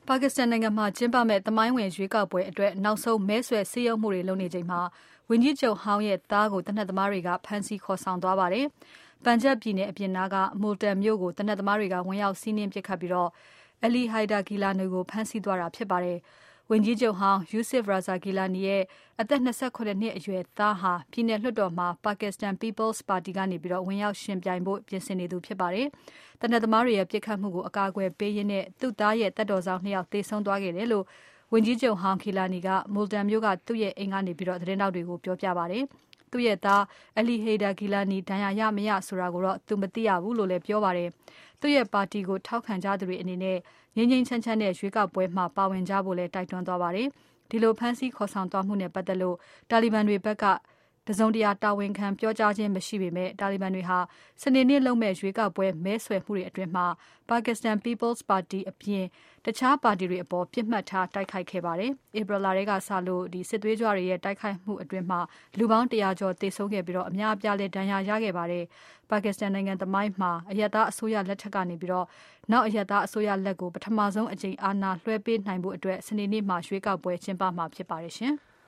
ပါကစ္စတန်နိုင်ငံမှာကျင်းပမဲ့သမိုင်းဝင်ရွေးကောက်ပွဲအတွက်နောက်ဆုံးမဲဆွယ်စည်းရုံးမှုတွေလုပ်နေချိန်မှာဝန်ကြီးချုပ်ဟောင်းရဲ့သားကိုသေနတ်သမားတွေကဖမ်းဆီးခေါ်ဆောင်သွားပါတယ်။ Punjab ပြည်နယ်အပြင်နားက Multan မြို့ကိုသေနတ်သမားတွေကဝင်ရောက်စီးနင်းပစ်ခတ်ပြီး Ali Haider Gilani ကိုဖမ်းဆီးသွားတာဖြစ်ပါတယ်။ ဝန်ကြီးချုပ်ဟောင်း Yusuf Raza Gilani ရဲ့အသက် ၂၇ နှစ်အရွယ်သားဟာပြည်နယ်လွှတ်တော်မှာ Pakistan People's Party ကနေဝင်ရောက်ယှဉ်ပြိုင်ဖို့ပြင်ဆင်နေသူဖြစ်ပါတယ်။ သေနတ်သမားတွေရဲ့ပစ်ခတ်မှုကိုအကာအကွယ်ပေးရင်းသူ့သားရဲ့သက်တော်စောင့် 2 ယောက်သေဆုံးသွားခဲ့တယ်လို့ဝန်ကြီးချုပ်ဟောင်း Gilani က Multan မြို့ကသူ့ရဲ့အိမ်ကနေသတင်းထောက်တွေကိုပြောပြပါတယ်။ သူ့ရဲ့သား Ali Haider Gilani ဒဏ်ရာရ မရဆိုတာကိုတော့သူမသိရဘူးလို့လည်းပြောပါတယ်။ သူ့ရဲ့ပါတီကိုထောက်ခံကြသူတွေအနေနဲ့ငြိမ်းငြိမ်းချမ်းချမ်းနဲ့ရွေးကောက်ပွဲမှာပါဝင်ကြဖို့လည်းတိုက်တွန်းသွားပါတယ်။ ဒီလိုဖမ်းဆီးခေါ်ဆောင်သွားမှုနဲ့ပတ်သက်လို့တာလီဘန်တွေဘက်ကတစုံတရာတာဝန်ခံပြောကြားခြင်းမရှိပေမဲ့ တာလီဘန်တွေဟာစနေနေ့လုပ်မဲ့ရွေးကောက်ပွဲမဲဆွယ်မှုတွေအတွင်း Pakistan People's Party အပြင်တခြားပါတီတွေအပေါ်ပစ်မှတ်ထားတိုက်ခိုက်ခဲ့ပါတယ်။ April လထဲကစလို့စစ်သွေးကြွတွေရဲ့တိုက်ခိုက်မှုအတွင်းလူပေါင်း 100 ကျော်သေဆုံးခဲ့ပြီးအများအပြားလည်းဒဏ်ရာရခဲ့ပါတယ်။ Pakistan နိုင်ငံသမိုင်းမှာအရပ်သားအစိုးရလက်ထက်ကနေနောက်အရပ်သားအစိုးရလက်ကိုပထမဆုံးအကြိမ်အာဏာလွှဲပေးနိုင်ဖို့စနေနေ့မှာရွေးကောက်ပွဲကျင်းပမှာဖြစ်ပါတယ်ရှင်။